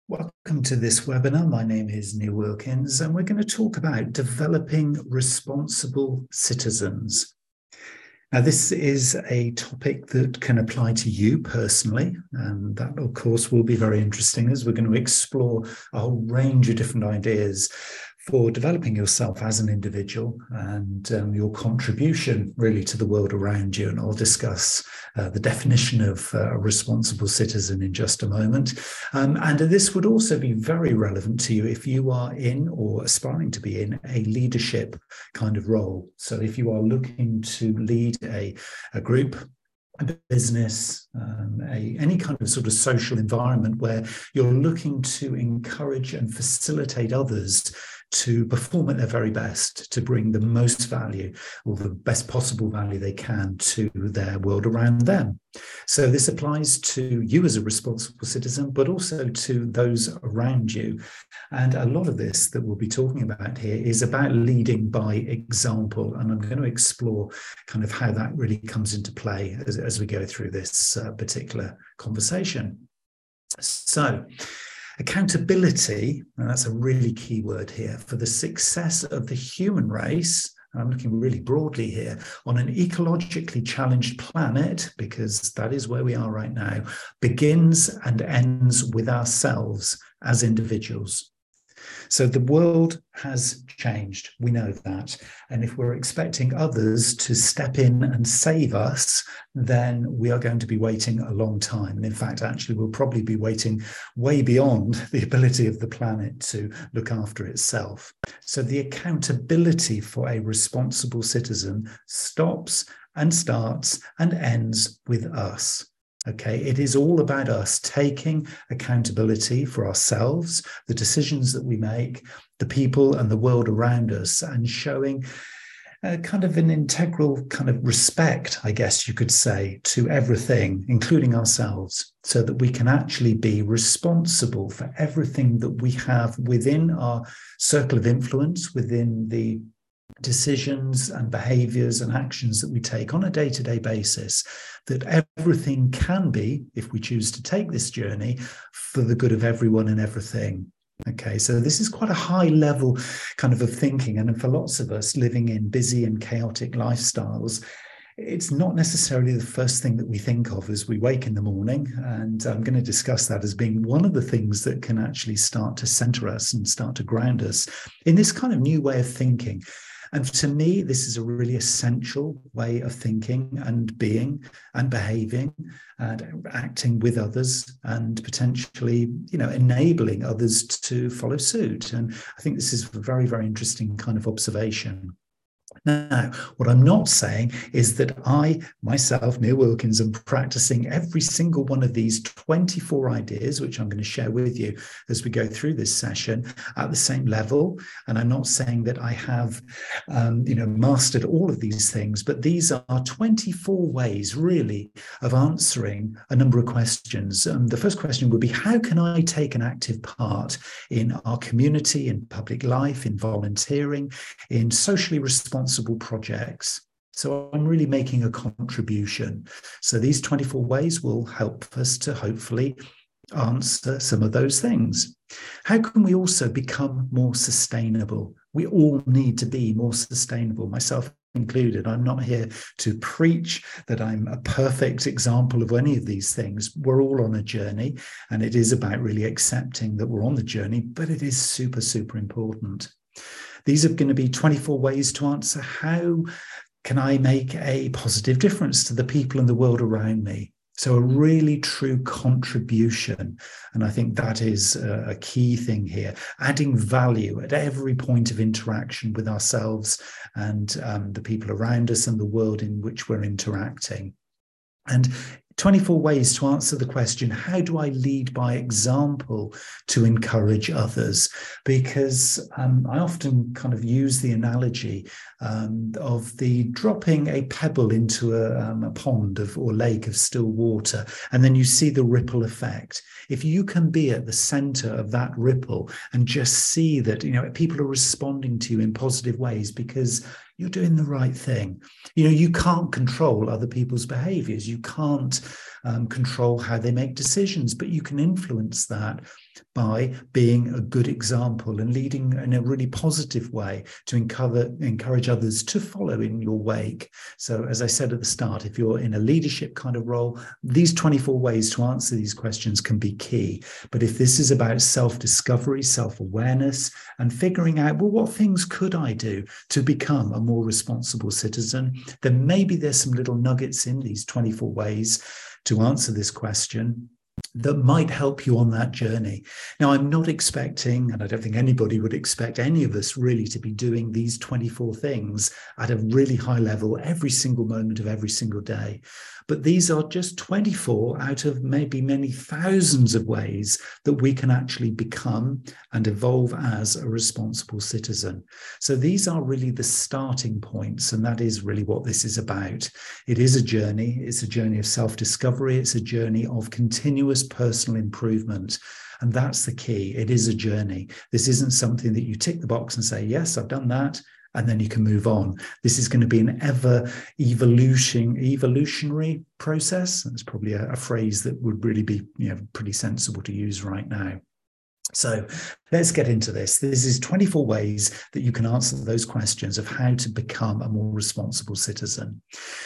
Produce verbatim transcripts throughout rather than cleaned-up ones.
Welcome to this webinar. My name is Neil Wilkins, and we're going to talk about developing responsible citizens. Now, this is a topic that can apply to you personally, and that, of course, will be very interesting as we're going to explore a whole range of different ideas for developing yourself as an individual and um, your contribution really to the world around you. And I'll discuss uh, the definition of uh, a responsible citizen in just a moment. Um, and this would also be very relevant to you if you are in or aspiring to be in a leadership kind of role. So if you are looking to lead a, a group, a business, um, a, any kind of sort of social environment where you're looking to encourage and facilitate others to perform at their very best, to bring the most value or the best possible value they can to their world around them. So this applies to you as a responsible citizen, but also to those around you. And a lot of this that we'll be talking about here is about leading by example. And I'm going to explore kind of how that really comes into play as, as we go through this uh, particular conversation. So, accountability, and that's a really key word here, for the success of the human race, and I'm looking really broadly here, on an ecologically challenged planet, because that is where we are right now, begins and ends with ourselves as individuals. So the world has changed. We know that. And if we're expecting others to step in and save us, then we are going to be waiting a long time. And in fact, actually, we'll probably be waiting way beyond the ability of the planet to look after itself. So the accountability for a responsible citizen stops and starts and ends with us. Okay, it is all about us taking accountability for ourselves, the decisions that we make, the people and the world around us, and showing a kind of an integral kind of respect, I guess you could say, to everything, including ourselves, so that we can actually be responsible for everything that we have within our circle of influence, within the decisions and behaviors and actions that we take on a day-to-day basis, that everything can be, if we choose to take this journey, for the good of everyone and everything. Okay, so this is quite a high level kind of of thinking. And for lots of us living in busy and chaotic lifestyles, it's not necessarily the first thing that we think of as we wake in the morning. And I'm going to discuss that as being one of the things that can actually start to center us and start to ground us in this kind of new way of thinking. And to me, this is a really essential way of thinking and being and behaving and acting with others and potentially, you know, enabling others to follow suit. And I think this is a very, very interesting kind of observation. Now, what I'm not saying is that I, myself, Neil Wilkins, am practicing every single one of these twenty-four ideas, which I'm going to share with you as we go through this session, at the same level. And I'm not saying that I have, um, you know, mastered all of these things, but these are twenty-four ways, really, of answering a number of questions. Um, the first question would be, how can I take an active part in our community, in public life, in volunteering, in socially responsible projects? So I'm really making a contribution. So these twenty-four ways will help us to hopefully answer some of those things. How can we also become more sustainable? We all need to be more sustainable, myself included. I'm not here to preach that I'm a perfect example of any of these things. We're all on a journey, and it is about really accepting that we're on the journey, but it is super, super important. These are going to be twenty-four ways to answer how can I make a positive difference to the people in the world around me. So a really true contribution. And I think that is a key thing here, adding value at every point of interaction with ourselves and um, the people around us and the world in which we're interacting. And twenty-four ways to answer the question, how do I lead by example to encourage others? Because um, I often kind of use the analogy um, of the dropping a pebble into a, um, a pond of or lake of still water, and then you see the ripple effect. If you can be at the center of that ripple and just see that, you know, people are responding to you in positive ways because you're doing the right thing. You know, you can't control other people's behaviors. You can't um, control how they make decisions, but you can influence that by being a good example and leading in a really positive way to encourage, encourage others to follow in your wake. So as I said at the start, if you're in a leadership kind of role, these twenty-four ways to answer these questions can be key. But if this is about self-discovery, self-awareness, and figuring out, well, what things could I do to become a more responsible citizen, then maybe there's some little nuggets in these twenty-four ways to answer this question that might help you on that journey. Now, I'm not expecting, and I don't think anybody would expect any of us really to be doing these twenty-four things at a really high level every single moment of every single day. But these are just twenty-four out of maybe many thousands of ways that we can actually become and evolve as a responsible citizen. So these are really the starting points, and that is really what this is about. It is a journey. It's a journey of self-discovery. It's a journey of continuous personal improvement. And that's the key. It is a journey. This isn't something that you tick the box and say, yes, I've done that, and then you can move on. This is going to be an ever evolution, evolutionary process. That's probably a, a phrase that would really be, you know, pretty sensible to use right now. So let's get into this. This is twenty-four ways that you can answer those questions of how to become a more responsible citizen.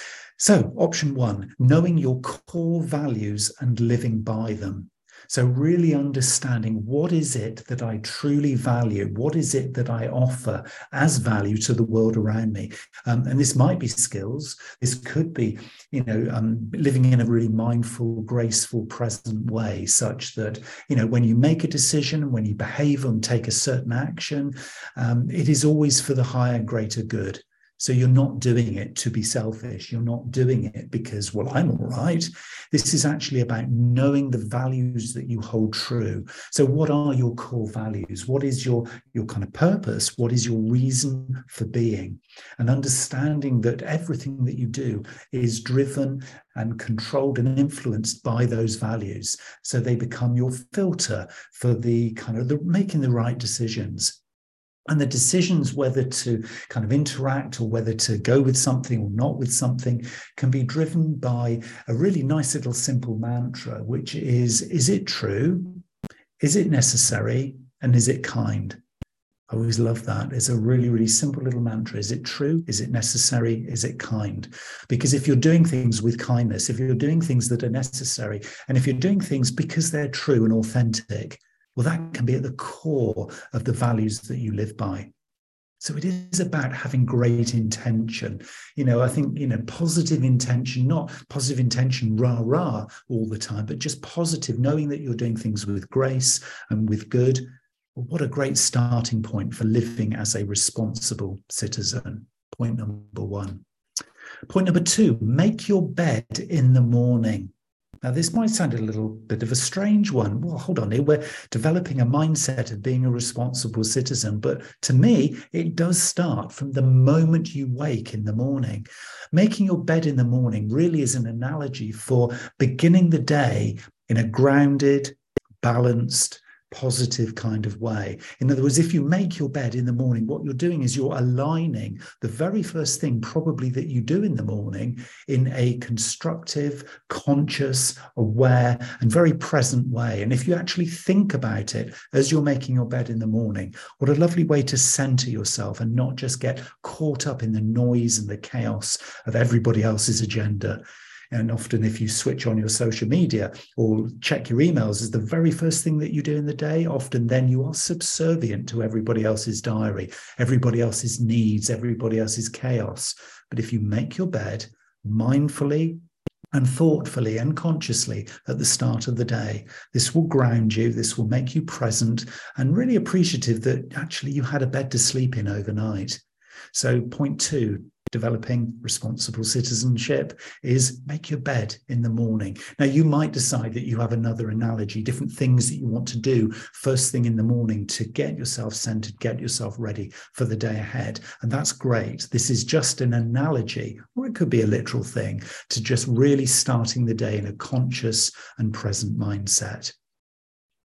So option one, knowing your core values and living by them. So really understanding, what is it that I truly value? What is it that I offer as value to the world around me? Um, and this might be skills. This could be, you know, um, living in a really mindful, graceful, present way, such that, you know, when you make a decision, when you behave and take a certain action, um, it is always for the higher, greater good. So you're not doing it to be selfish. You're not doing it because, well, I'm all right. This is actually about knowing the values that you hold true. So what are your core values? What is your, your kind of purpose? What is your reason for being? And understanding that everything that you do is driven and controlled and influenced by those values. So they become your filter for the kind of the making the right decisions. And the decisions whether to kind of interact or whether to go with something or not with something can be driven by a really nice little simple mantra, which is, is it true? Is it necessary? And is it kind? I always love that. It's a really, really simple little mantra. Is it true? Is it necessary? Is it kind? Because if you're doing things with kindness, if you're doing things that are necessary, and if you're doing things because they're true and authentic, well, that can be at the core of the values that you live by. So it is about having great intention. You know, I think, you know, positive intention, not positive intention, rah, rah, all the time, but just positive, knowing that you're doing things with grace and with good. Well, what a great starting point for living as a responsible citizen. Point number one. Point number two, make your bed in the morning. Now, this might sound a little bit of a strange one. Well, hold on here. We're developing a mindset of being a responsible citizen. But to me, it does start from the moment you wake in the morning. Making your bed in the morning really is an analogy for beginning the day in a grounded, balanced, positive kind of way. In other words, if you make your bed in the morning, what you're doing is you're aligning the very first thing probably that you do in the morning in a constructive, conscious, aware, and very present way. And if you actually think about it as you're making your bed in the morning, what a lovely way to center yourself and not just get caught up in the noise and the chaos of everybody else's agenda. And often if you switch on your social media or check your emails as the very first thing that you do in the day, often then you are subservient to everybody else's diary, everybody else's needs, everybody else's chaos. But if you make your bed mindfully and thoughtfully and consciously at the start of the day, this will ground you, this will make you present and really appreciative that actually you had a bed to sleep in overnight. So point two, developing responsible citizenship is make your bed in the morning. Now, you might decide that you have another analogy, different things that you want to do first thing in the morning to get yourself centered, get yourself ready for the day ahead. And that's great. This is just an analogy, or it could be a literal thing, to just really starting the day in a conscious and present mindset.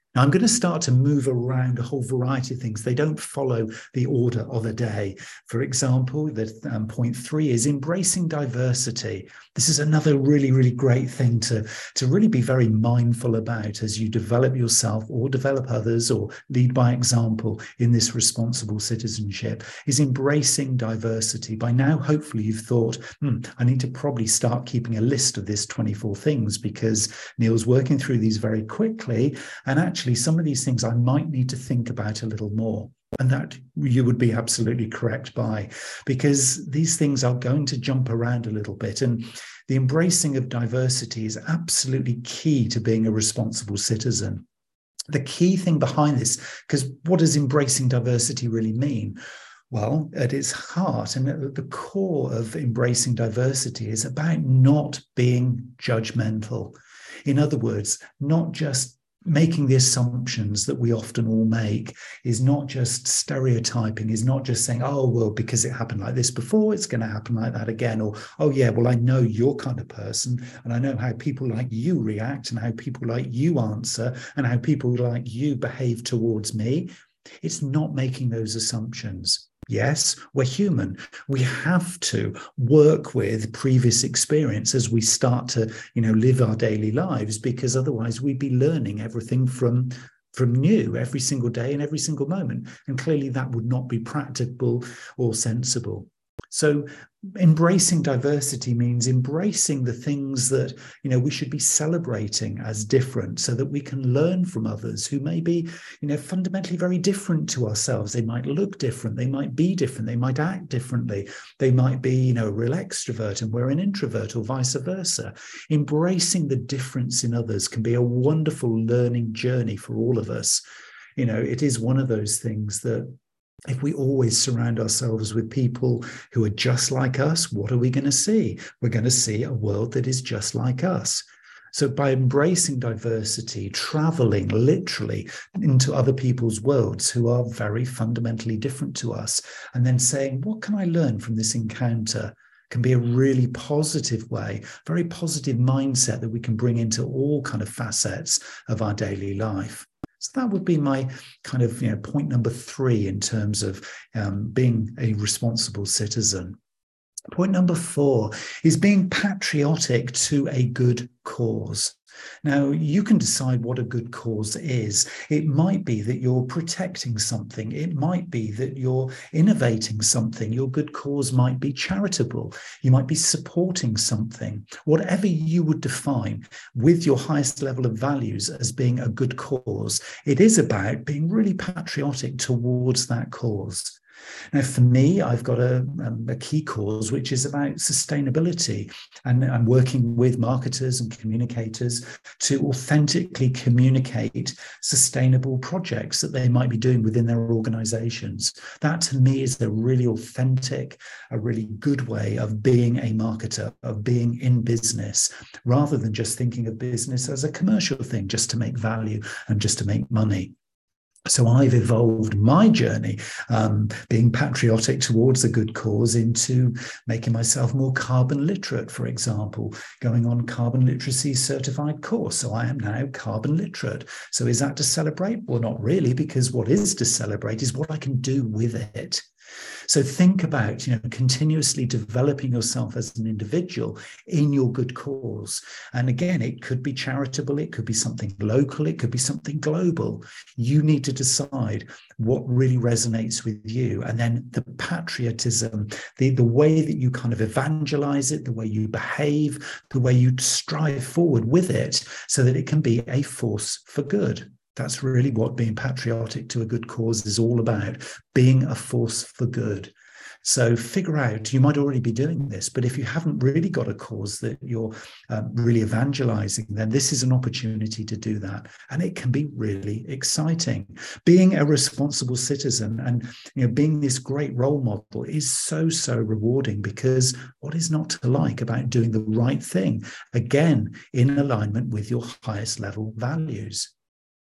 Now, I'm going to start to move around a whole variety of things. They don't follow the order of a day. For example, the um, point three is embracing diversity. This is another really, really great thing to, to really be very mindful about as you develop yourself or develop others or lead by example in this responsible citizenship, is embracing diversity. By now, hopefully you've thought, hmm, I need to probably start keeping a list of this twenty-four things because Neil's working through these very quickly. And actually, Actually, some of these things I might need to think about a little more. And that you would be absolutely correct by, because these things are going to jump around a little bit. And the embracing of diversity is absolutely key to being a responsible citizen. The key thing behind this, because what does embracing diversity really mean? Well, at its heart and at the core of embracing diversity is about not being judgmental. In other words, not just making the assumptions that we often all make, is not just stereotyping, is not just saying, oh, well, because it happened like this before, it's going to happen like that again. Or, oh, yeah, well, I know your kind of person and I know how people like you react and how people like you answer and how people like you behave towards me. It's not making those assumptions. Yes, we're human. We have to work with previous experience as we start to, you know, live our daily lives, because otherwise we'd be learning everything from, from new every single day and every single moment. And clearly that would not be practicable or sensible. So embracing diversity means embracing the things that, you know, we should be celebrating as different so that we can learn from others who may be, you know, fundamentally very different to ourselves. They might look different. They might be different. They might act differently. They might be, you know, a real extrovert and we're an introvert or vice versa. Embracing the difference in others can be a wonderful learning journey for all of us. You know, it is one of those things that if we always surround ourselves with people who are just like us, what are we going to see? We're going to see a world that is just like us. So by embracing diversity, traveling literally into other people's worlds who are very fundamentally different to us, and then saying, what can I learn from this encounter? Can be a really positive way, very positive mindset that we can bring into all kind of facets of our daily life. So that would be my kind of, you know, point number three in terms of um, being a responsible citizen. Point number four is being patriotic to a good cause. Now, you can decide what a good cause is. It might be that you're protecting something. It might be that you're innovating something. Your good cause might be charitable. You might be supporting something. Whatever you would define with your highest level of values as being a good cause, it is about being really patriotic towards that cause. Now, for me, I've got a, um, a key cause, which is about sustainability. And I'm working with marketers and communicators to authentically communicate sustainable projects that they might be doing within their organizations. That, to me, is a really authentic, a really good way of being a marketer, of being in business, rather than just thinking of business as a commercial thing, just to make value and just to make money. So I've evolved my journey, um, being patriotic towards a good cause, into making myself more carbon literate, for example, going on carbon literacy certified course. So I am now carbon literate. So is that to celebrate? Well, not really, because what is to celebrate is what I can do with it. So think about, you know, continuously developing yourself as an individual in your good cause. And again, it could be charitable, it could be something local, it could be something global. You need to decide what really resonates with you. And then the patriotism, the, the way that you kind of evangelize it, the way you behave, the way you strive forward with it, so that it can be a force for good. That's really what being patriotic to a good cause is all about, being a force for good. So figure out, you might already be doing this, but if you haven't really got a cause that you're um, really evangelizing, then this is an opportunity to do that. And it can be really exciting. Being a responsible citizen and, you know, being this great role model is so, so rewarding, because what is not to like about doing the right thing? Again, in alignment with your highest level values.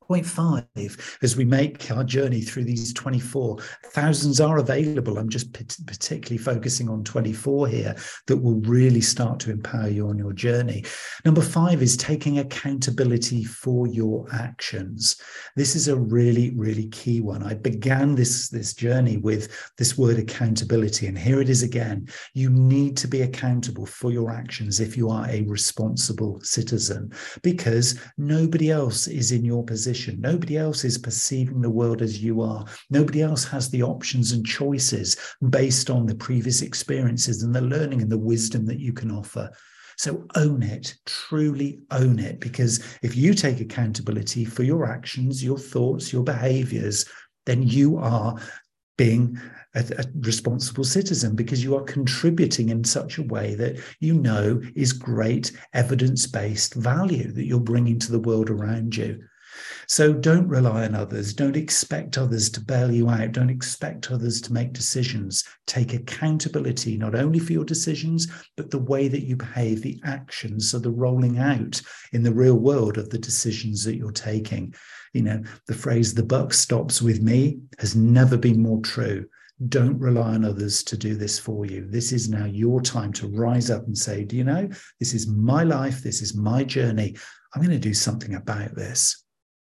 Point five, as we make our journey through these twenty-four, thousands are available. I'm just particularly focusing on twenty-four here that will really start to empower you on your journey. Number five is taking accountability for your actions. This is a really, really key one. I began this, this journey with this word accountability, and here it is again. You need to be accountable for your actions if you are a responsible citizen, because nobody else is in your position. Nobody else is perceiving the world as you are. Nobody else has the options and choices based on the previous experiences and the learning and the wisdom that you can offer. So own it, truly own it, because if you take accountability for your actions, your thoughts, your behaviors, then you are being a, a responsible citizen, because you are contributing in such a way that you know is great evidence-based value that you're bringing to the world around you. So don't rely on others. Don't expect others to bail you out. Don't expect others to make decisions. Take accountability not only for your decisions, but the way that you behave, the actions, so the rolling out in the real world of the decisions that you're taking. You know, the phrase, the buck stops with me, has never been more true. Don't rely on others to do this for you. This is now your time to rise up and say, do you know, this is my life. This is my journey. I'm going to do something about this.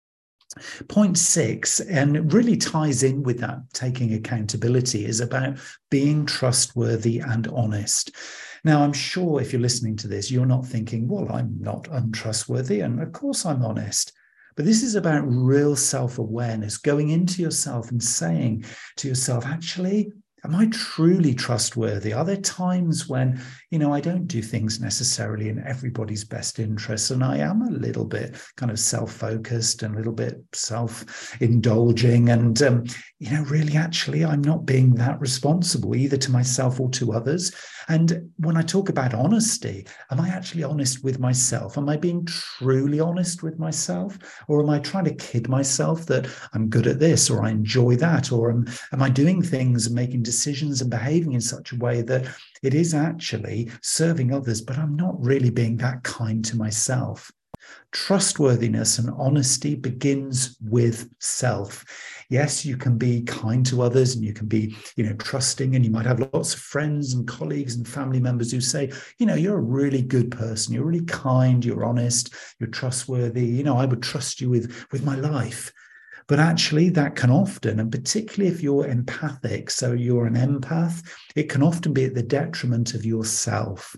Point six, and it really ties in with that taking accountability, is about being trustworthy and honest. Now, I'm sure if you're listening to this, you're not thinking, well, I'm not untrustworthy, and of course I'm honest. But this is about real self-awareness, going into yourself and saying to yourself, actually, am I truly trustworthy? Are there times when, you know, I don't do things necessarily in everybody's best interests, and I am a little bit kind of self-focused and a little bit self-indulging, and, um, you know, really, actually, I'm not being that responsible either to myself or to others. And when I talk about honesty, am I actually honest with myself? Am I being truly honest with myself? Or am I trying to kid myself that I'm good at this, or I enjoy that? Or am, am I doing things and making decisions and behaving in such a way that it is actually serving others, but I'm not really being that kind to myself? Trustworthiness and honesty begins with self. Yes, you can be kind to others, and you can be, you know, trusting, and you might have lots of friends and colleagues and family members who say, you know, you're a really good person, you're really kind, you're honest, you're trustworthy, you know, I would trust you with, with my life. But actually that can often, and particularly if you're empathic, so you're an empath, it can often be at the detriment of yourself.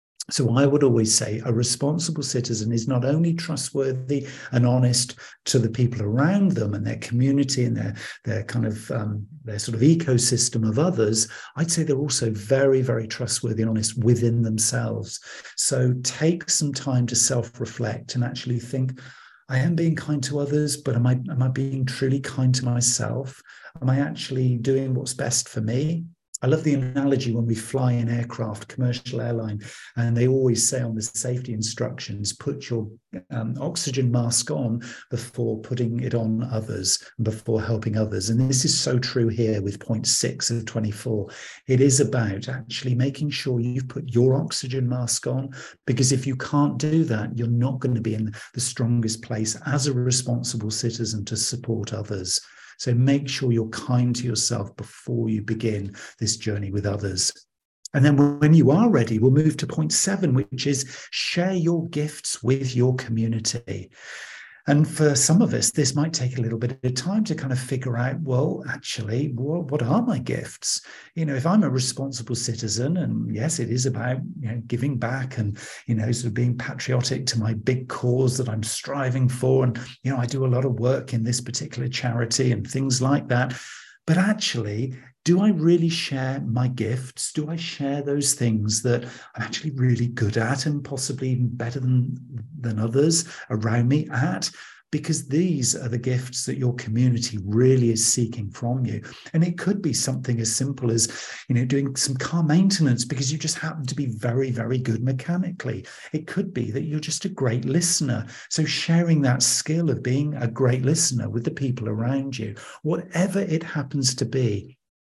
So I would always say a responsible citizen is not only trustworthy and honest to the people around them and their community and their, their kind of um, their sort of ecosystem of others, I'd say they're also very, very trustworthy and honest within themselves. So take some time to self-reflect and actually think, I am being kind to others, but am I, am I being truly kind to myself? Am I actually doing what's best for me? I love the analogy when we fly in aircraft, commercial airline, and they always say on the safety instructions, put your um, oxygen mask on before putting it on others, before helping others. And this is so true here with point six of twenty-four. It is about actually making sure you put your oxygen mask on, because if you can't do that, you're not going to be in the strongest place as a responsible citizen to support others. So make sure you're kind to yourself before you begin this journey with others. And then when you are ready, we'll move to point seven, which is share your gifts with your community. And for some of us, this might take a little bit of time to kind of figure out, well, actually, what, what are my gifts? You know, if I'm a responsible citizen, and yes, it is about, you know, giving back and, you know, sort of being patriotic to my big cause that I'm striving for. And, you know, I do a lot of work in this particular charity and things like that. But actually, do I really share my gifts? Do I share those things that I'm actually really good at and possibly even better than, than others around me at? Because these are the gifts that your community really is seeking from you. And it could be something as simple as, you know, doing some car maintenance because you just happen to be very, very good mechanically. It could be that you're just a great listener. So sharing that skill of being a great listener with the people around you, whatever it happens to be,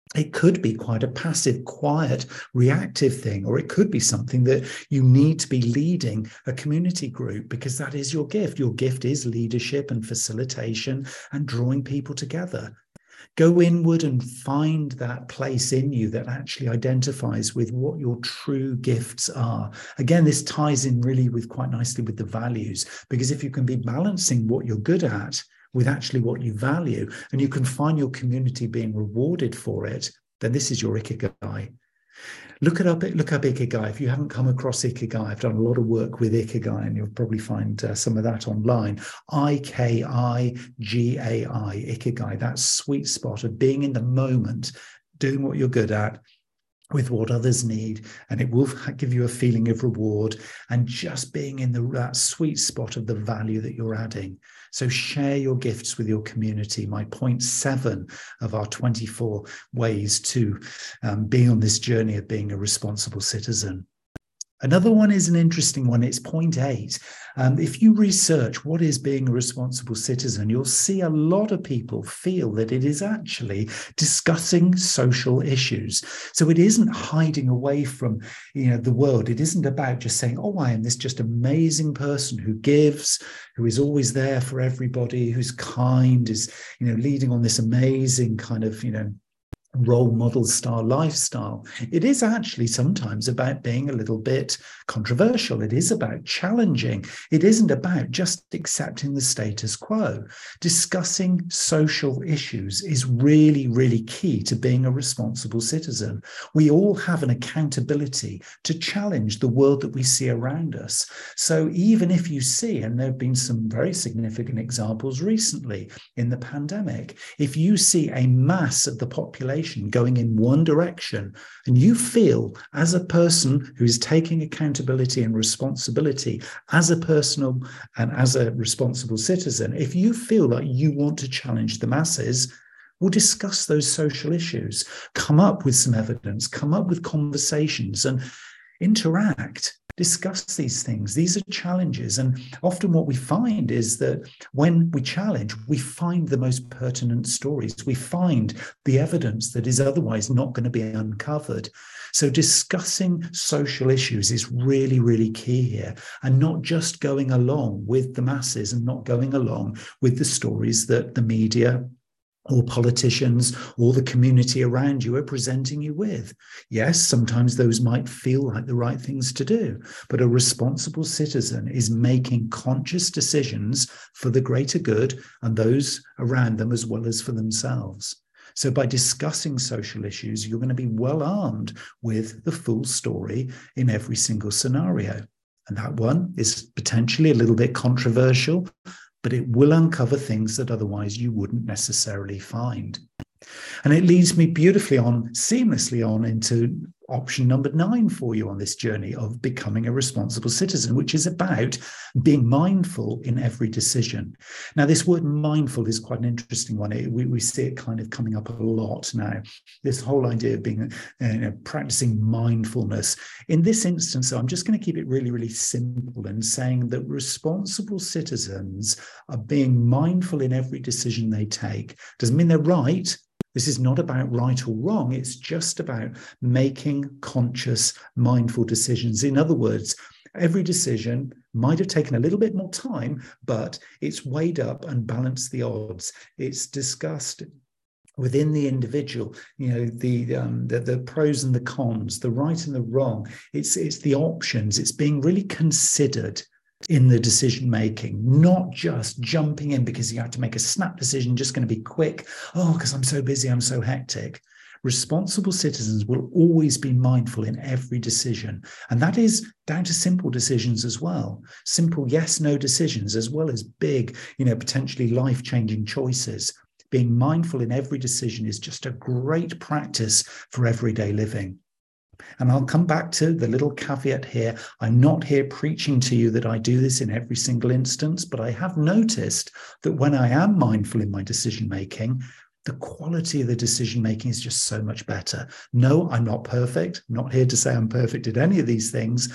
It could be quite a passive, quiet, reactive thing, or it could be something that you need to be leading a community group because that is your gift. Your gift is leadership and facilitation and drawing people together. Go inward and find that place in you that actually identifies with what your true gifts are. Again, this ties in really with quite nicely with the values, because if you can be balancing what you're good at with actually what you value, and you can find your community being rewarded for it, then this is your Ikigai. Look it up, look up Ikigai. If you haven't come across Ikigai, I've done a lot of work with Ikigai, and you'll probably find uh, some of that online. I K I G A I, Ikigai, that sweet spot of being in the moment, doing what you're good at, with what others need, and it will give you a feeling of reward, and just being in the that sweet spot of the value that you're adding. So share your gifts with your community. My point seven of our twenty-four ways to um, be on this journey of being a responsible citizen. Another one is an interesting one. It's point eight. Um, if you research what is being a responsible citizen, you'll see a lot of people feel that it is actually discussing social issues. So it isn't hiding away from, you know, the world. It isn't about just saying, oh, I am this just amazing person who gives, who is always there for everybody, who's kind, is, you know, leading on this amazing kind of, you know, role model style lifestyle. It is actually sometimes about being a little bit controversial. It is about challenging. It isn't about just accepting the status quo. Discussing social issues is really, really key to being a responsible citizen. We all have an accountability to challenge the world that we see around us. So even if you see, and there have been some very significant examples recently in the pandemic, if you see a mass of the population going in one direction, and you feel as a person who is taking accountability and responsibility as a personal and as a responsible citizen, if you feel like you want to challenge the masses, we'll discuss those social issues, come up with some evidence, come up with conversations, and interact. Discuss these things. These are challenges. And often what we find is that when we challenge, we find the most pertinent stories. We find the evidence that is otherwise not going to be uncovered. So discussing social issues is really, really key here, and not just going along with the masses and not going along with the stories that the media or politicians or the community around you are presenting you with. Yes, sometimes those might feel like the right things to do, but a responsible citizen is making conscious decisions for the greater good and those around them as well as for themselves. So by discussing social issues, you're going to be well armed with the full story in every single scenario. And that one is potentially a little bit controversial, but it will uncover things that otherwise you wouldn't necessarily find. And it leads me beautifully on, seamlessly on into option number nine for you on this journey of becoming a responsible citizen, which is about being mindful in every decision. Now, this word mindful is quite an interesting one. It, we, we see it kind of coming up a lot now. This whole idea of being, uh, you know, practicing mindfulness. In this instance, I'm just going to keep it really, really simple and saying that responsible citizens are being mindful in every decision they take. Doesn't mean they're right. This is not about right or wrong. It's just about making conscious, mindful decisions. In other words, every decision might have taken a little bit more time, but it's weighed up and balanced the odds. It's discussed within the individual, you know, the, um, the the pros and the cons, the right and the wrong. It's it's the options. It's being really considered in the decision making, not just jumping in because you have to make a snap decision, just going to be quick. Oh, because I'm so busy, I'm so hectic. Responsible citizens will always be mindful in every decision. And that is down to simple decisions as well. Simple yes, no decisions, as well as big, you know, potentially life-changing choices. Being mindful in every decision is just a great practice for everyday living. And I'll come back to the little caveat here. I'm not here preaching to you that I do this in every single instance, but I have noticed that when I am mindful in my decision-making, the quality of the decision-making is just so much better. No, I'm not perfect. I'm not here to say I'm perfect at any of these things,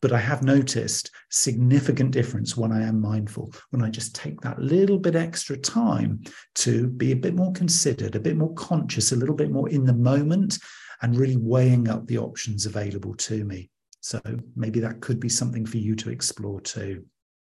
But I have noticed significant difference when I am mindful, when I just take that little bit extra time to be a bit more considered, a bit more conscious, a little bit more in the moment, and really weighing up the options available to me. So maybe that could be something for you to explore too.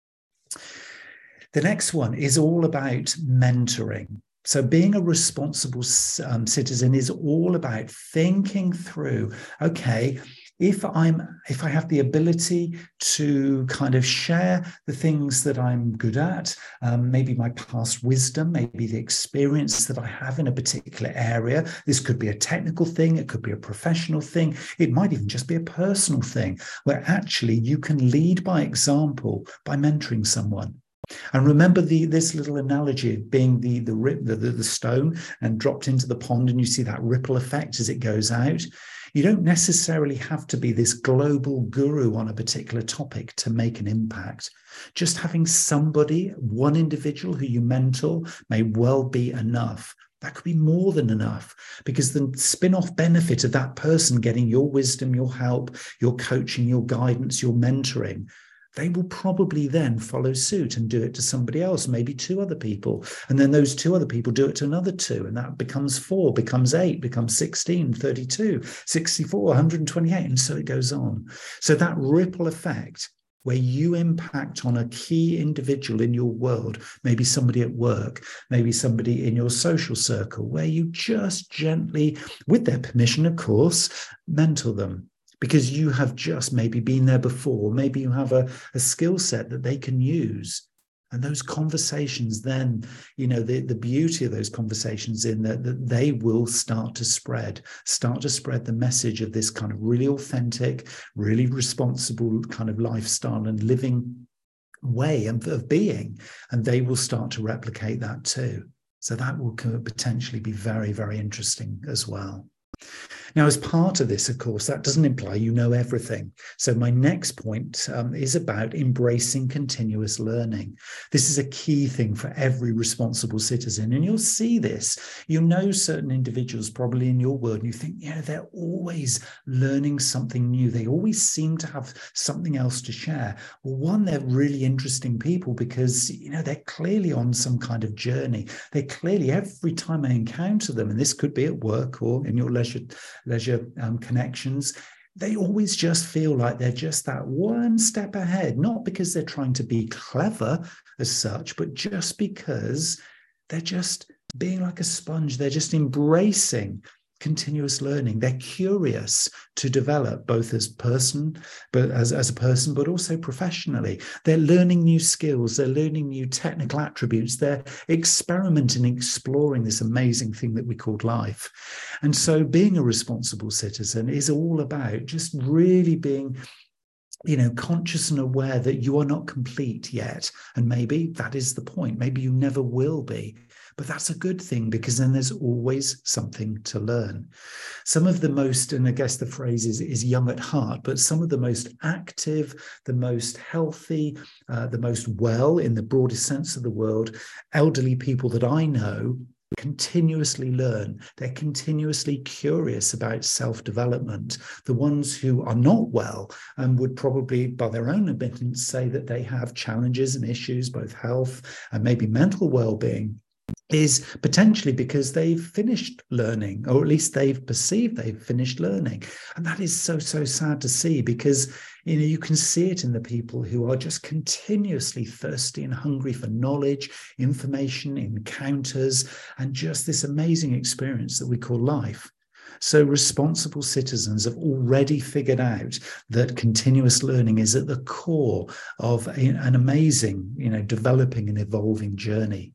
The next one is all about mentoring. So being a responsible um, citizen is all about thinking through, okay, if I'm, if I have the ability to kind of share the things that I'm good at, um, maybe my past wisdom, maybe the experience that I have in a particular area. This could be a technical thing. It could be a professional thing. It might even just be a personal thing where actually you can lead by example by mentoring someone. And remember the this little analogy of being the the, the the stone and dropped into the pond, and you see that ripple effect as it goes out. You don't necessarily have to be this global guru on a particular topic to make an impact. Just having somebody, one individual who you mentor, may well be enough. That could be more than enough, because the spin-off benefit of that person getting your wisdom, your help, your coaching, your guidance, your mentoring, they will probably then follow suit and do it to somebody else, maybe two other people. And then those two other people do it to another two. And that becomes four, becomes eight, becomes sixteen, thirty-two, sixty-four, one hundred twenty-eight. And so it goes on. So that ripple effect where you impact on a key individual in your world, maybe somebody at work, maybe somebody in your social circle, where you just gently, with their permission, of course, mentor them. Because you have just maybe been there before. Maybe you have a, a skill set that they can use. And those conversations then, you know, the, the beauty of those conversations in that, that they will start to spread, start to spread the message of this kind of really authentic, really responsible kind of lifestyle and living way of, of being. And they will start to replicate that too. So that will potentially be very, very interesting as well. Now, as part of this, of course, that doesn't imply you know everything. So my next point um, is about embracing continuous learning. This is a key thing for every responsible citizen. And you'll see this. You know certain individuals probably in your world, and you think, yeah, they're always learning something new. They always seem to have something else to share. Well, one, they're really interesting people because, you know, they're clearly on some kind of journey. They clearly, every time I encounter them, and this could be at work or in your leisure leisure um, connections, they always just feel like they're just that one step ahead, not because they're trying to be clever as such, but just because they're just being like a sponge. They're just embracing continuous learning. They're curious to develop both as person, but as, as a person, but also professionally. They're learning new skills. They're learning new technical attributes. They're experimenting, exploring this amazing thing that we call life. And so being a responsible citizen is all about just really being, you know, conscious and aware that you are not complete yet. And maybe that is the point. Maybe you never will be. But that's a good thing, because then there's always something to learn. Some of the most, and I guess the phrase is, is young at heart, but some of the most active, the most healthy, uh, the most well, in the broadest sense of the word, elderly people that I know continuously learn. They're continuously curious about self-development. The ones who are not well um, would probably, by their own admittance, say that they have challenges and issues, both health and maybe mental well-being, is potentially because they've finished learning, or at least they've perceived they've finished learning. And that is so, so sad to see, because, you know, you can see it in the people who are just continuously thirsty and hungry for knowledge, information, encounters, and just this amazing experience that we call life. So responsible citizens have already figured out that continuous learning is at the core of a, an amazing, you know, developing and evolving journey.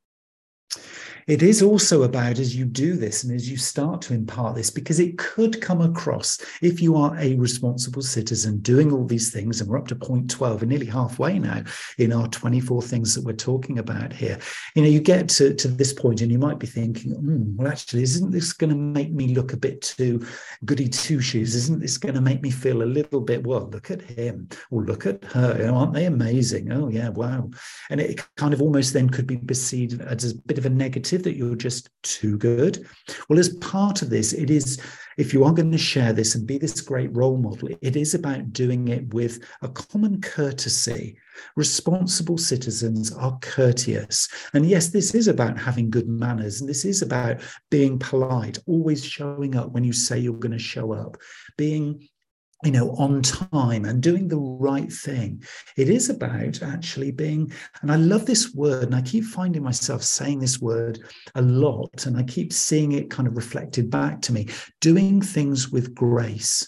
It is also about, as you do this and as you start to impart this, because it could come across, if you are a responsible citizen doing all these things, and we're up to point twelve and nearly halfway now in our twenty-four things that we're talking about here, you know, you get to, to this point and you might be thinking, mm, well, actually, isn't this going to make me look a bit too goody two-shoes? Isn't this going to make me feel a little bit, well, look at him or look at her, you know, aren't they amazing? Oh, yeah, wow. And it kind of almost then could be perceived as a bit of a negative, that you're just too good. Well, as part of this, it is if you are going to share this and be this great role model, it is about doing it with a common courtesy. Responsible citizens are courteous. And yes, this is about having good manners, and this is about being polite, always showing up when you say you're going to show up, being you know, on time and doing the right thing. It is about actually being, and I love this word, and I keep finding myself saying this word a lot, and I keep seeing it kind of reflected back to me, doing things with grace.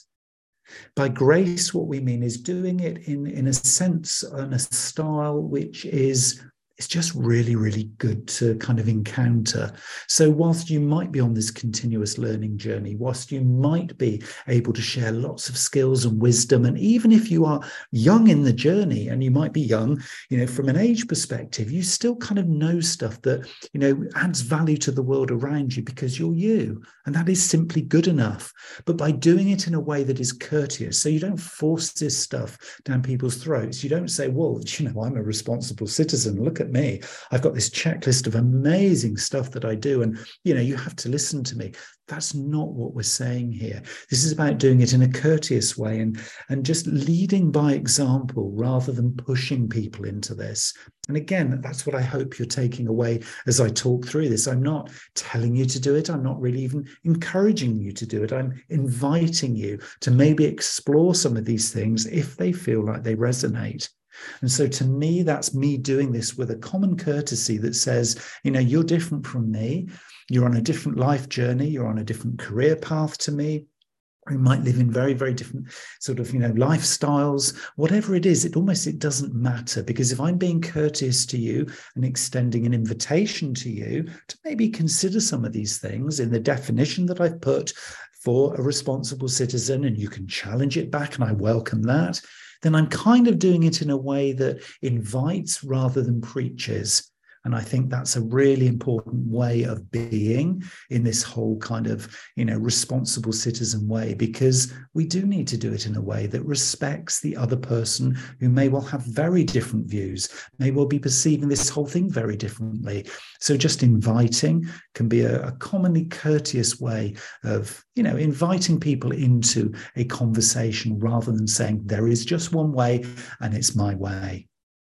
By grace, what we mean is doing it in, in a sense and a style which is it's just really, really good to kind of encounter. So whilst you might be on this continuous learning journey, whilst you might be able to share lots of skills and wisdom, and even if you are young in the journey, and you might be young, you know, from an age perspective, you still kind of know stuff that, you know, adds value to the world around you because you're you. And that is simply good enough. But by doing it in a way that is courteous, so you don't force this stuff down people's throats. You don't say, well, you know, I'm a responsible citizen. Look at me. I've got this checklist of amazing stuff that I do. And, you know, you have to listen to me. That's not what we're saying here. This is about doing it in a courteous way and, and just leading by example rather than pushing people into this. And again, that's what I hope you're taking away as I talk through this. I'm not telling you to do it. I'm not really even encouraging you to do it. I'm inviting you to maybe explore some of these things if they feel like they resonate. And so to me, that's me doing this with a common courtesy that says, you know, you're different from me. You're on a different life journey. You're on a different career path to me. We might live in very, very different sort of, you know, lifestyles, whatever it is, it almost, it doesn't matter, because if I'm being courteous to you and extending an invitation to you to maybe consider some of these things in the definition that I've put for a responsible citizen, and you can challenge it back, and I welcome that, then I'm kind of doing it in a way that invites rather than preaches. And I think that's a really important way of being in this whole kind of, you know, responsible citizen way, because we do need to do it in a way that respects the other person who may well have very different views, may well be perceiving this whole thing very differently. So just inviting can be a, a commonly courteous way of, you know, inviting people into a conversation rather than saying there is just one way and it's my way.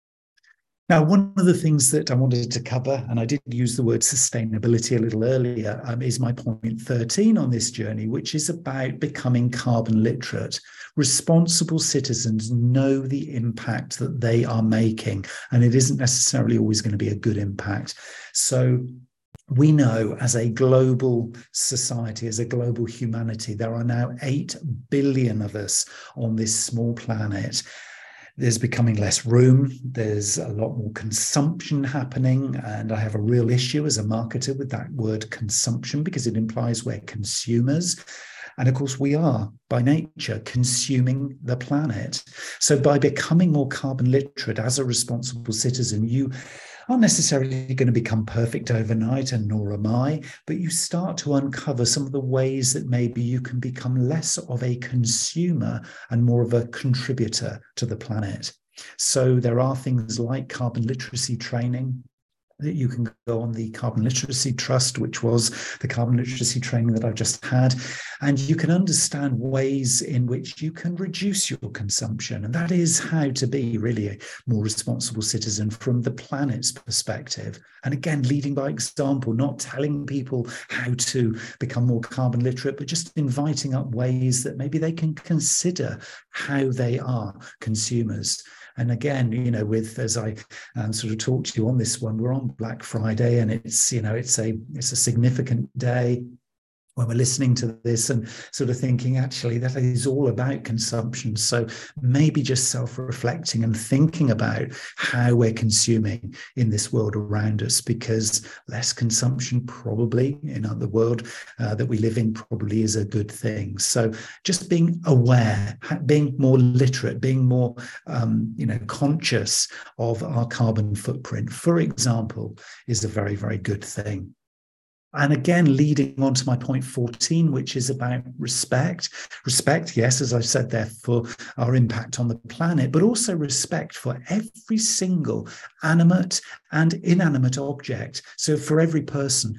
Now, one of the things that I wanted to cover, and I did use the word sustainability a little earlier, um, is my point thirteen on this journey, which is about becoming carbon literate. Responsible citizens know the impact that they are making, and it isn't necessarily always going to be a good impact. So we know as a global society, as a global humanity, there are now eight billion of us on this small planet. There's becoming less room. There's a lot more consumption happening. And I have a real issue as a marketer with that word consumption, because it implies we're consumers. And of course, we are by nature consuming the planet. So by becoming more carbon literate as a responsible citizen, you aren't necessarily going to become perfect overnight, and nor am I, but you start to uncover some of the ways that maybe you can become less of a consumer and more of a contributor to the planet. So there are things like carbon literacy training that you can go on the Carbon Literacy Trust, which was the carbon literacy training that I've just had, and you can understand ways in which you can reduce your consumption. And that is how to be really a more responsible citizen from the planet's perspective. And again, leading by example, not telling people how to become more carbon literate, but just inviting up ways that maybe they can consider how they are consumers. And again, you know, with, as I um, sort of talked to you on this one, we're on Black Friday, and it's, you know, it's a it's a significant day when we're listening to this and sort of thinking, actually, that is all about consumption. So maybe just self-reflecting and thinking about how we're consuming in this world around us, because less consumption probably in the world uh, that we live in probably is a good thing. So just being aware, being more literate, being more, um, you know, conscious of our carbon footprint, for example, is a very, very good thing. And again, leading on to my point fourteen, which is about respect. Respect, yes, as I've said there, for our impact on the planet, but also respect for every single animate and inanimate object. So for every person,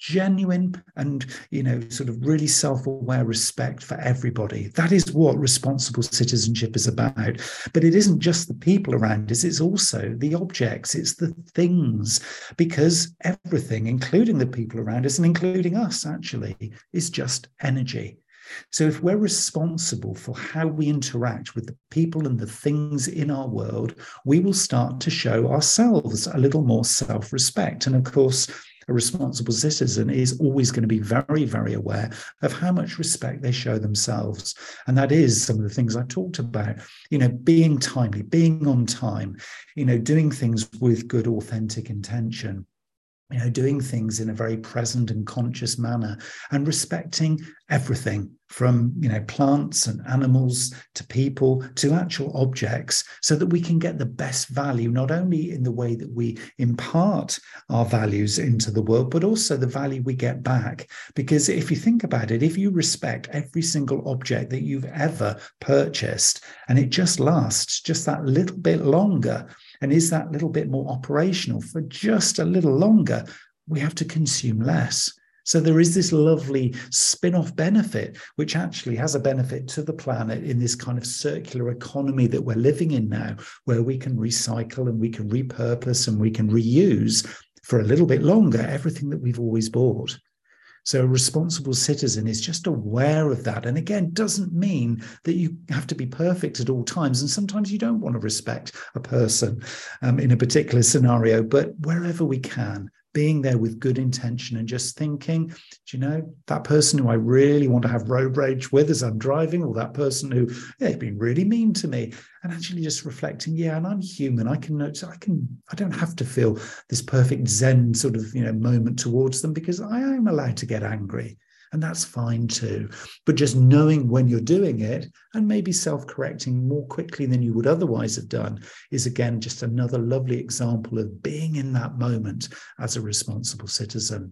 genuine and, you know, sort of really self-aware respect for everybody. That is what responsible citizenship is about. But it isn't just the people around us, it's also the objects, it's the things, because everything, including the people around us and including us, actually, is just energy. So if we're responsible for how we interact with the people and the things in our world, we will start to show ourselves a little more self-respect. And of course, a responsible citizen is always going to be very, very aware of how much respect they show themselves. And that is some of the things I talked about, you know, being timely, being on time, you know, doing things with good, authentic intention. You know, doing things in a very present and conscious manner, and respecting everything from, you know, plants and animals to people to actual objects, so that we can get the best value, not only in the way that we impart our values into the world, but also the value we get back. Because if you think about it, if you respect every single object that you've ever purchased, and it just lasts just that little bit longer, and is that little bit more operational for just a little longer, we have to consume less. So there is this lovely spin-off benefit, which actually has a benefit to the planet in this kind of circular economy that we're living in now, where we can recycle and we can repurpose and we can reuse for a little bit longer everything that we've always bought. So a responsible citizen is just aware of that. And again, doesn't mean that you have to be perfect at all times. And sometimes you don't want to respect a person um, in a particular scenario, but wherever we can, being there with good intention and just thinking, do you know, that person who I really want to have road rage with as I'm driving, or that person who, yeah, has been really mean to me, and actually just reflecting, yeah, and I'm human. I can notice, I can, I don't have to feel this perfect Zen sort of, you know, moment towards them, because I am allowed to get angry. And that's fine too. But just knowing when you're doing it and maybe self-correcting more quickly than you would otherwise have done is, again, just another lovely example of being in that moment as a responsible citizen.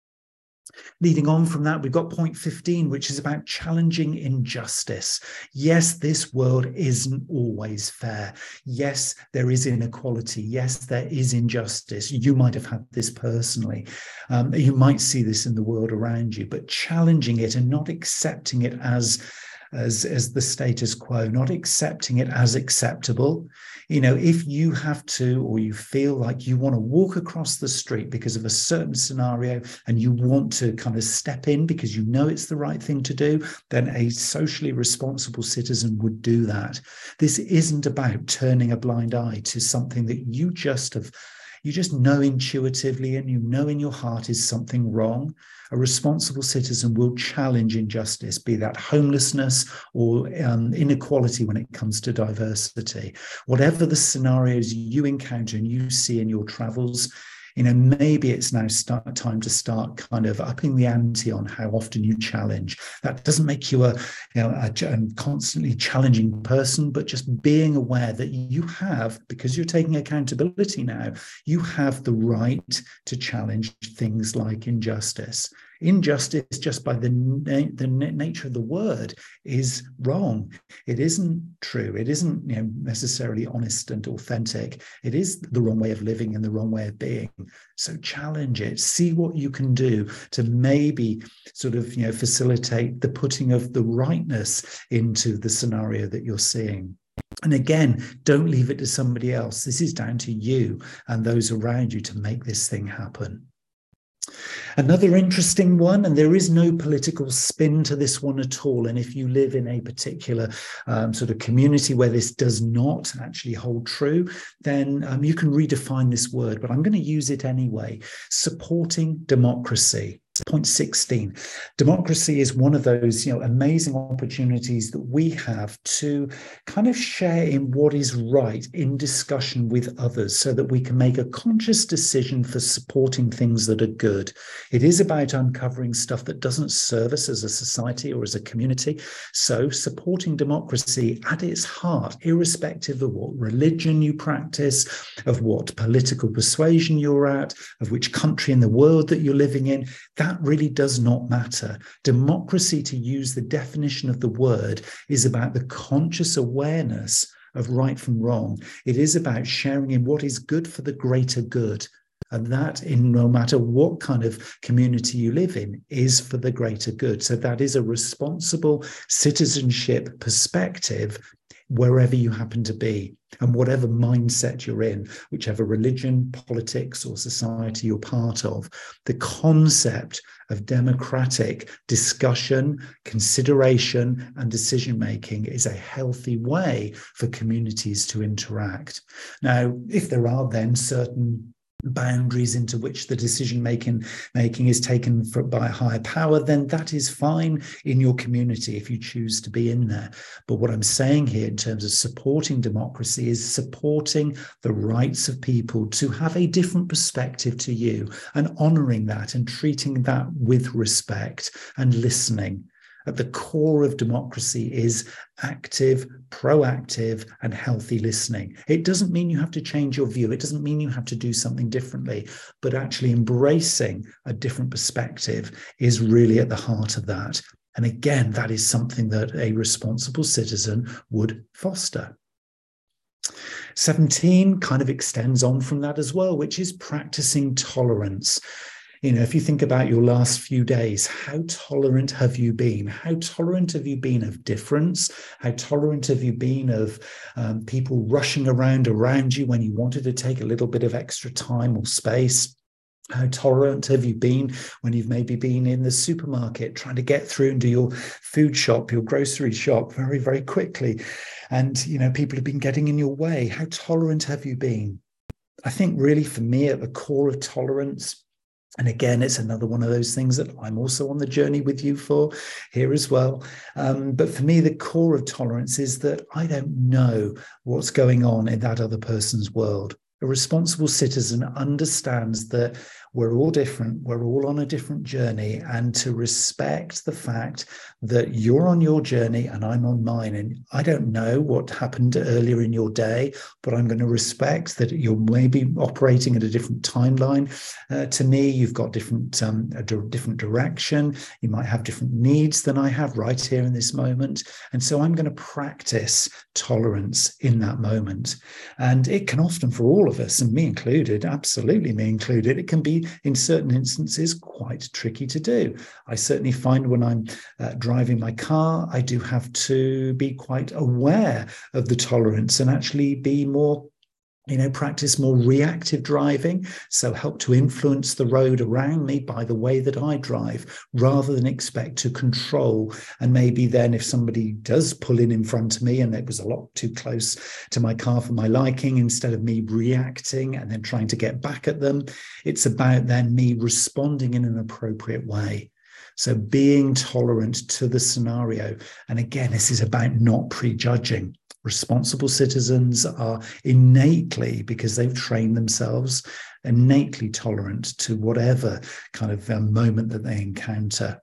Leading on from that, we've got point fifteen, which is about challenging injustice. Yes, this world isn't always fair. Yes, there is inequality. Yes, there is injustice. You might have had this personally. Um, you might see this in the world around you, but challenging it and not accepting it as As, as the status quo, not accepting it as acceptable. You know, if you have to, or you feel like you want to walk across the street because of a certain scenario and you want to kind of step in because you know it's the right thing to do, then a socially responsible citizen would do that. This isn't about turning a blind eye to something that you just have you just know intuitively and you know in your heart is something wrong. A responsible citizen will challenge injustice, be that homelessness or um, inequality when it comes to diversity. Whatever the scenarios you encounter and you see in your travels, you know, maybe it's now start, time to start kind of upping the ante on how often you challenge. That doesn't make you a, you know, a, a constantly challenging person, but just being aware that you have, because you're taking accountability now, you have the right to challenge things like injustice. Injustice, just by the, na- the nature of the word, is wrong. It isn't true. It isn't, you know, necessarily honest and authentic. It is the wrong way of living and the wrong way of being. So challenge it. See what you can do to maybe sort of, you know, facilitate the putting of the rightness into the scenario that you're seeing. And again, don't leave it to somebody else. This is down to you and those around you to make this thing happen. Another interesting one, and there is no political spin to this one at all. And if you live in a particular um, sort of community where this does not actually hold true, then um, you can redefine this word, but I'm going to use it anyway. Supporting democracy. Point sixteen, democracy is one of those, you know, amazing opportunities that we have to kind of share in what is right in discussion with others so that we can make a conscious decision for supporting things that are good. It is about uncovering stuff that doesn't serve us as a society or as a community. So supporting democracy at its heart, irrespective of what religion you practice, of what political persuasion you're at, of which country in the world that you're living in, that really does not matter. Democracy, to use the definition of the word, is about the conscious awareness of right from wrong. It is about sharing in what is good for the greater good. And that, in no matter what kind of community you live in, is for the greater good. So that is a responsible citizenship perspective wherever you happen to be and whatever mindset you're in, whichever religion, politics, or society you're part of. The concept of democratic discussion, consideration, and decision-making is a healthy way for communities to interact. Now, if there are then certain boundaries into which the decision making making is taken for, by a higher power, then that is fine in your community if you choose to be in there. But what I'm saying here in terms of supporting democracy is supporting the rights of people to have a different perspective to you and honoring that and treating that with respect and listening. At the core of democracy is active, proactive, and healthy listening. It doesn't mean you have to change your view. It doesn't mean you have to do something differently, but actually embracing a different perspective is really at the heart of that. And again, that is something that a responsible citizen would foster. seventeen kind of extends on from that as well, which is practicing tolerance. You know, if you think about your last few days, how tolerant have you been? How tolerant have you been of difference? How tolerant have you been of um, people rushing around around you when you wanted to take a little bit of extra time or space? How tolerant have you been when you've maybe been in the supermarket trying to get through and do your food shop, your grocery shop very, very quickly? And, you know, people have been getting in your way. How tolerant have you been? I think really for me at the core of tolerance, and again, it's another one of those things that I'm also on the journey with you for here as well. Um, but for me, the core of tolerance is that I don't know what's going on in that other person's world. A responsible citizen understands that we're all different, we're all on a different journey, and to respect the fact that you're on your journey and I'm on mine. And I don't know what happened earlier in your day, but I'm going to respect that you're maybe operating at a different timeline uh, to me. You've got different um, a different direction. You might have different needs than I have right here in this moment. And so I'm going to practice tolerance in that moment. And it can often, for all of us, and me included, absolutely me included, it can be in certain instances quite tricky to do. I certainly find when I'm uh, driving my car, I do have to be quite aware of the tolerance and actually be more, you know, practice more reactive driving. So help to influence the road around me by the way that I drive, rather than expect to control. And maybe then if somebody does pull in in front of me and it was a lot too close to my car for my liking, instead of me reacting and then trying to get back at them, it's about then me responding in an appropriate way. So being tolerant to the scenario. And again, this is about not prejudging. Responsible citizens are innately, because they've trained themselves, innately tolerant to whatever kind of um, moment that they encounter.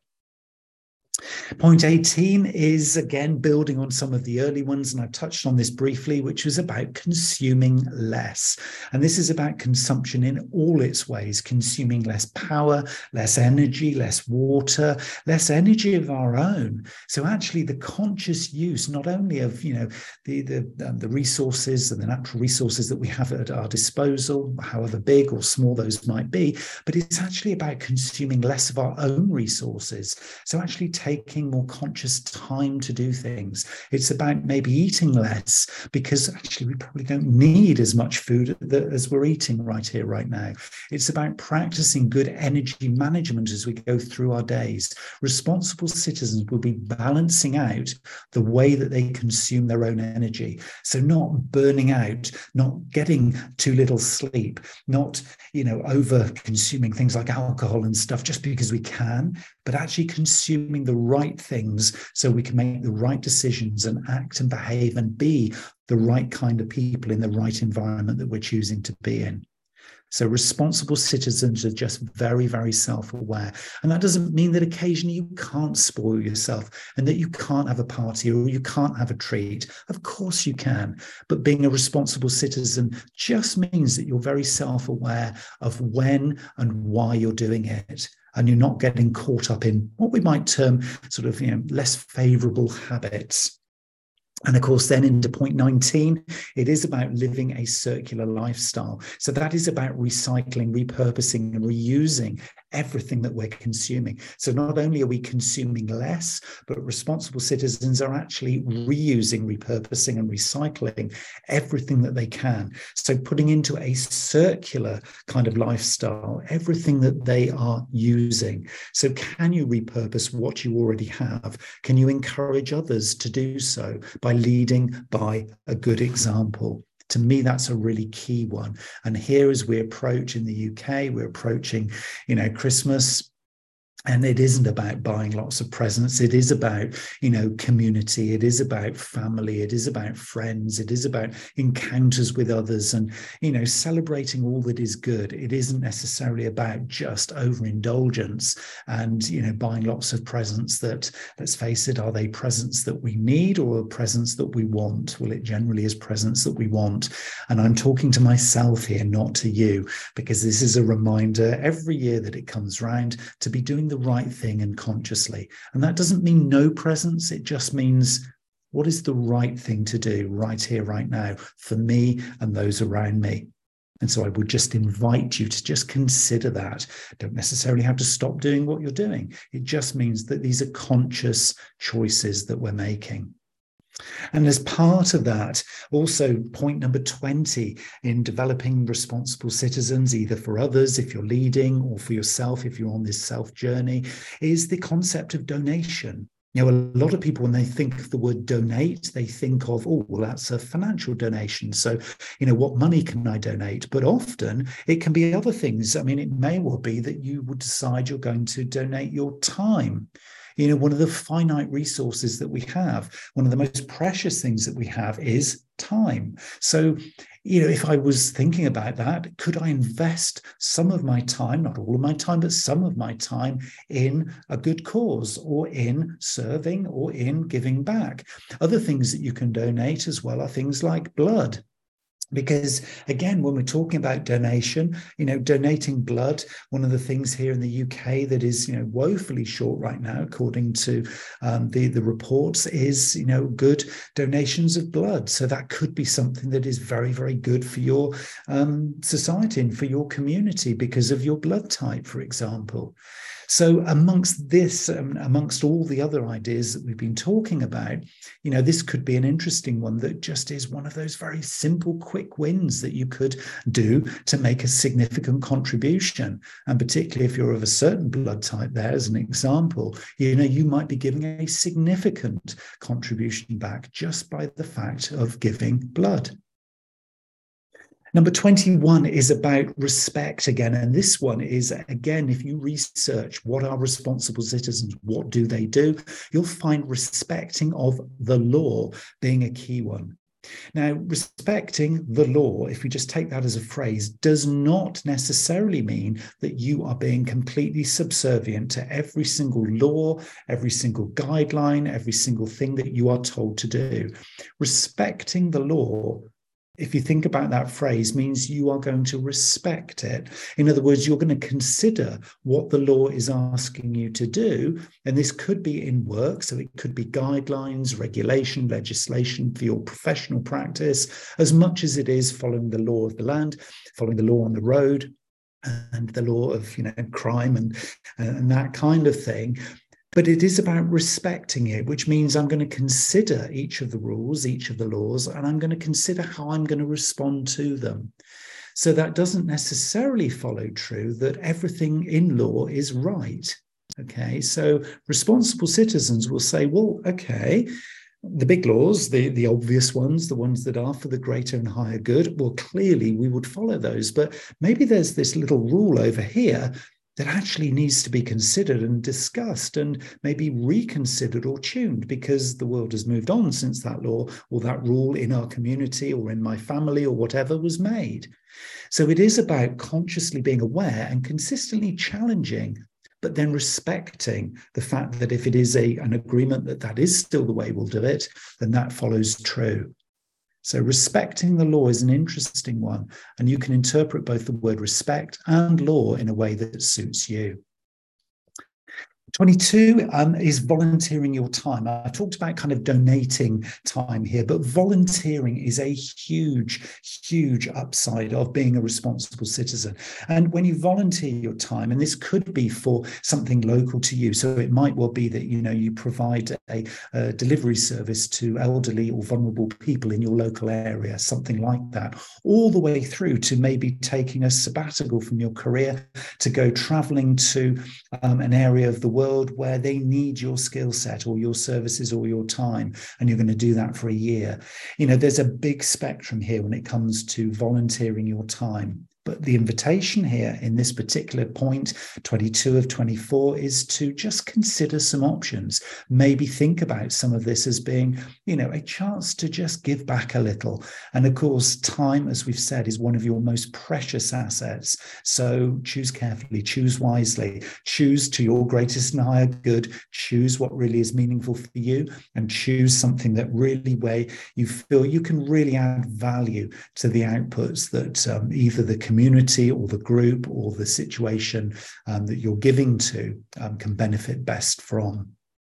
Point eighteen is, again, building on some of the early ones, and I've touched on this briefly, which was about consuming less. And this is about consumption in all its ways, consuming less power, less energy, less water, less energy of our own. So actually the conscious use, not only of, you know, the, the, um, the resources and the natural resources that we have at our disposal, however big or small those might be, but it's actually about consuming less of our own resources. So actually taking more conscious time to do things. It's about maybe eating less, because actually we probably don't need as much food as we're eating right here, right now. It's about practicing good energy management as we go through our days. Responsible citizens will be balancing out the way that they consume their own energy. So not burning out, not getting too little sleep, not, you know, over consuming things like alcohol and stuff just because we can, but actually consuming the right things so we can make the right decisions and act and behave and be the right kind of people in the right environment that we're choosing to be in. So responsible citizens are just very, very self-aware. And that doesn't mean that occasionally you can't spoil yourself and that you can't have a party or you can't have a treat. Of course you can. But being a responsible citizen just means that you're very self-aware of when and why you're doing it. And you're not getting caught up in what we might term sort of, you know, less favorable habits. And of course, then into point nineteen, it is about living a circular lifestyle. So that is about recycling, repurposing, and reusing everything that we're consuming. So not only are we consuming less, but responsible citizens are actually reusing, repurposing, and recycling everything that they can. So putting into a circular kind of lifestyle, everything that they are using. So can you repurpose what you already have? Can you encourage others to do so by leading by a good example? To me, that's a really key one. And here, as we approach in the U K, we're approaching, you know, Christmas. And it isn't about buying lots of presents. It is about, you know, community. It is about family. It is about friends. It is about encounters with others and, you know, celebrating all that is good. It isn't necessarily about just overindulgence and, you know, buying lots of presents that, let's face it, are they presents that we need or presents that we want? Well, it generally is presents that we want. And I'm talking to myself here, not to you, because this is a reminder every year that it comes round to be doing the right thing and consciously. And that doesn't mean no presence. It just means what is the right thing to do right here, right now, for me and those around me. And so I would just invite you to just consider that. Don't necessarily have to stop doing what you're doing. It just means that these are conscious choices that we're making. And as part of that, also point number twenty in developing responsible citizens, either for others if you're leading or for yourself if you're on this self journey, is the concept of donation. You know, a lot of people, when they think of the word donate, they think of, oh, well, that's a financial donation. So, you know, what money can I donate? But often it can be other things. I mean, it may well be that you would decide you're going to donate your time. You know, one of the finite resources that we have, one of the most precious things that we have is time. So, you know, if I was thinking about that, could I invest some of my time, not all of my time, but some of my time in a good cause or in serving or in giving back? Other things that you can donate as well are things like blood. Because again, when we're talking about donation, you know, donating blood, one of the things here in the U K that is, you know, woefully short right now, according to um, the, the reports, is, you know, good donations of blood. So that could be something that is very, very good for your um, society and for your community because of your blood type, for example. So amongst this, um, amongst all the other ideas that we've been talking about, you know, this could be an interesting one that just is one of those very simple, quick wins that you could do to make a significant contribution. And particularly if you're of a certain blood type there, as an example, you know, you might be giving a significant contribution back just by the fact of giving blood. Number twenty-one is about respect again. And this one is, again, if you research what are responsible citizens, what do they do, you'll find respecting of the law being a key one. Now, respecting the law, if we just take that as a phrase, does not necessarily mean that you are being completely subservient to every single law, every single guideline, every single thing that you are told to do. Respecting the law, if you think about that phrase, means you are going to respect it. In other words, you're going to consider what the law is asking you to do. And this could be in work. So it could be guidelines, regulation, legislation for your professional practice, as much as it is following the law of the land, following the law on the road, and the law of, you know, crime and, and that kind of thing. But it is about respecting it, which means I'm going to consider each of the rules, each of the laws, and I'm going to consider how I'm going to respond to them. So that doesn't necessarily follow true that everything in law is right. Okay, so responsible citizens will say, well, okay, the big laws, the, the obvious ones, the ones that are for the greater and higher good, well, clearly we would follow those. But maybe there's this little rule over here that actually needs to be considered and discussed and maybe reconsidered or tuned because the world has moved on since that law or that rule in our community or in my family or whatever was made. So it is about consciously being aware and consistently challenging, but then respecting the fact that if it is a, an agreement that that is still the way we'll do it, then that follows true. So respecting the law is an interesting one, and you can interpret both the word respect and law in a way that suits you. twenty-two um, is volunteering your time. I talked about kind of donating time here, but volunteering is a huge, huge upside of being a responsible citizen. And when you volunteer your time, and this could be for something local to you, so it might well be that, you know, you provide a, a delivery service to elderly or vulnerable people in your local area, something like that, all the way through to maybe taking a sabbatical from your career to go traveling to um, an area of the world where they need your skill set or your services or your time, and you're going to do that for a year. You know, there's a big spectrum here when it comes to volunteering your time. But the invitation here in this particular point, twenty-two of twenty-four, is to just consider some options. Maybe think about some of this as being, you know, a chance to just give back a little. And of course, time, as we've said, is one of your most precious assets. So choose carefully, choose wisely, choose to your greatest and higher good, choose what really is meaningful for you, and choose something that really where you feel you can really add value to the outputs that um, either the community community or the group or the situation um, that you're giving to um, can benefit best from.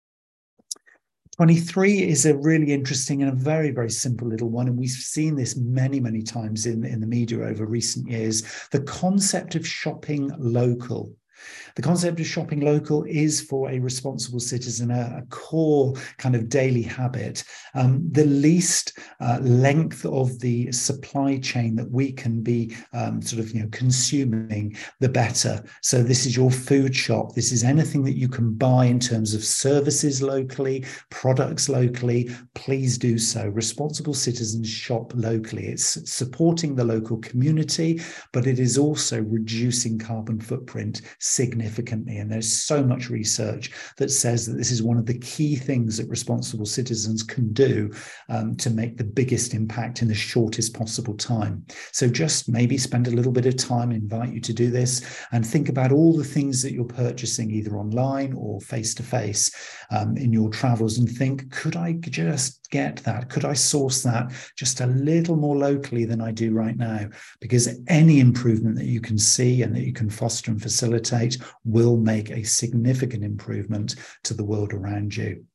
twenty-three is a really interesting and a very, very simple little one. And we've seen this many, many times in, in the media over recent years. The concept of shopping local. The concept of shopping local is, for a responsible citizen, a, a core kind of daily habit. Um, the least uh, length of the supply chain that we can be um, sort of, you know, consuming, the better. So this is your food shop. This is anything that you can buy in terms of services locally, products locally. Please do so. Responsible citizens shop locally. It's supporting the local community, but it is also reducing carbon footprint significantly. And there's so much research that says that this is one of the key things that responsible citizens can do um, to make the biggest impact in the shortest possible time. So just maybe spend a little bit of time, invite you to do this, and think about all the things that you're purchasing either online or face-to-face um, in your travels, and think, could I just get that? Could I source that just a little more locally than I do right now? Because any improvement that you can see and that you can foster and facilitate will make a significant improvement to the world around you.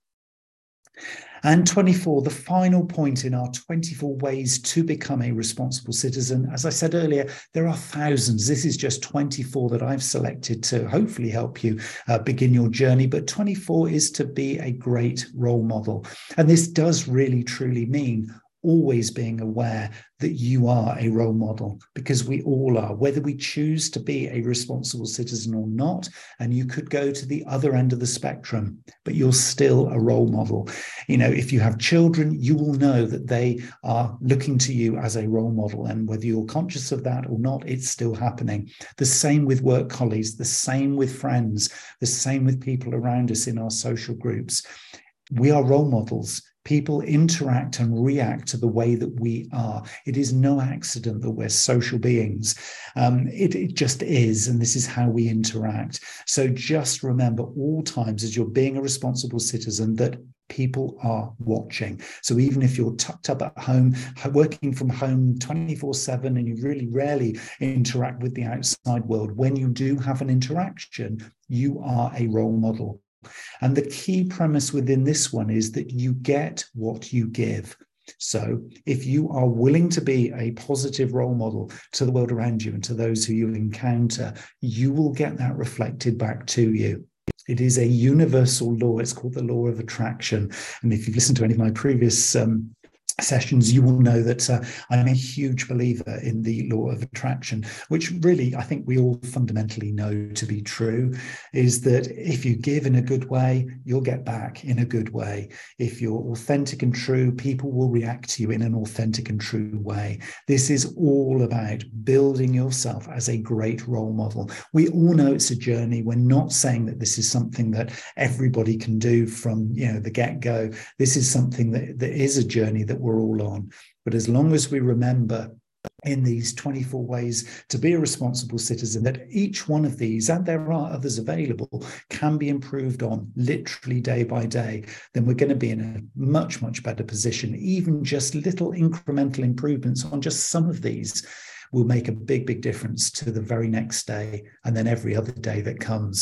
And twenty-four, the final point in our twenty-four ways to become a responsible citizen. As I said earlier, there are thousands. This is just twenty-four that I've selected to hopefully help you uh, begin your journey. But twenty-four is to be a great role model. And this does really, truly mean always being aware that you are a role model, because we all are, whether we choose to be a responsible citizen or not. And you could go to the other end of the spectrum, but you're still a role model. You know, if you have children, you will know that they are looking to you as a role model. And whether you're conscious of that or not, it's still happening. The same with work colleagues, the same with friends, the same with people around us in our social groups. We are role models. People interact and react to the way that we are. It is no accident that we're social beings. Um, it, it just is, and this is how we interact. So just remember all times as you're being a responsible citizen that people are watching. So even if you're tucked up at home, working from home twenty-four seven, and you really rarely interact with the outside world, when you do have an interaction, you are a role model. And the key premise within this one is that you get what you give. So if you are willing to be a positive role model to the world around you and to those who you encounter, you will get that reflected back to you. It is a universal law. It's called the law of attraction. And if you've listened to any of my previous um, sessions, you will know that uh, I'm a huge believer in the law of attraction, which really I think we all fundamentally know to be true, is that if you give in a good way, you'll get back in a good way. If you're authentic and true, people will react to you in an authentic and true way. This is all about building yourself as a great role model. We all know it's a journey. We're not saying that this is something that everybody can do from, you know, the get-go. This is something that, that is a journey that we're all on. But as long as we remember in these twenty-four ways to be a responsible citizen, that each one of these, and there are others available, can be improved on literally day by day, then we're going to be in a much, much better position. Even just little incremental improvements on just some of these will make a big, big difference to the very next day and then every other day that comes.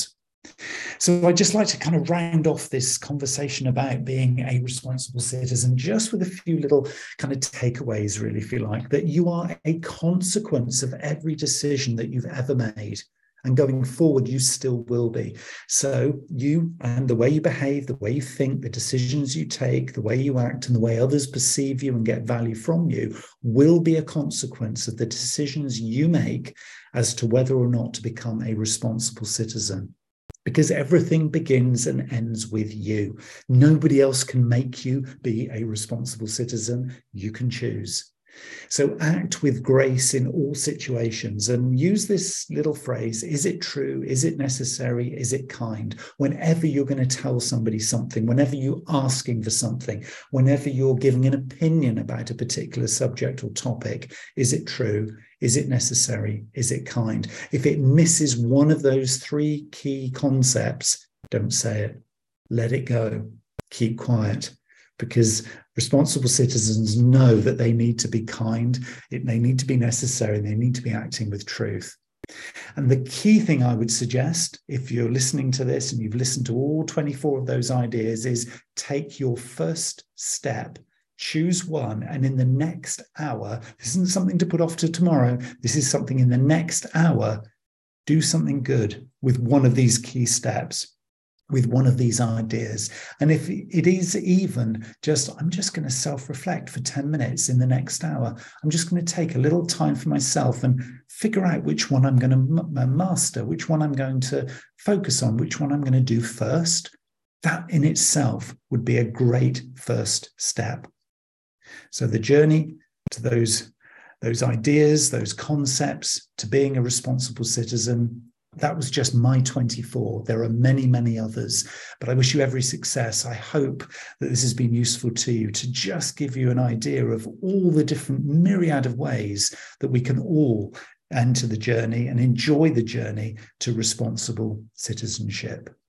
So I'd just like to kind of round off this conversation about being a responsible citizen just with a few little kind of takeaways, really, if you like, that you are a consequence of every decision that you've ever made. And going forward, you still will be. So you and the way you behave, the way you think, the decisions you take, the way you act, and the way others perceive you and get value from you will be a consequence of the decisions you make as to whether or not to become a responsible citizen. Because everything begins and ends with you. Nobody else can make you be a responsible citizen. You can choose. So act with grace in all situations and use this little phrase, is it true? Is it necessary? Is it kind? Whenever you're going to tell somebody something, whenever you're asking for something, whenever you're giving an opinion about a particular subject or topic, is it true? Is it necessary? Is it kind? If it misses one of those three key concepts, don't say it. Let it go. Keep quiet. Because responsible citizens know that they need to be kind, it, they need to be necessary, they need to be acting with truth. And the key thing I would suggest, if you're listening to this and you've listened to all twenty-four of those ideas, is take your first step. Choose one, and in the next hour, this isn't something to put off to tomorrow, this is something in the next hour, do something good with one of these key steps, with one of these ideas. And if it is even just, I'm just going to self-reflect for ten minutes in the next hour, I'm just going to take a little time for myself and figure out which one I'm going to master, which one I'm going to focus on, which one I'm going to do first. That in itself would be a great first step. So the journey to those, those ideas, those concepts, to being a responsible citizen, that was just my twenty-four. There are many, many others, but I wish you every success. I hope that this has been useful to you to just give you an idea of all the different myriad of ways that we can all enter the journey and enjoy the journey to responsible citizenship.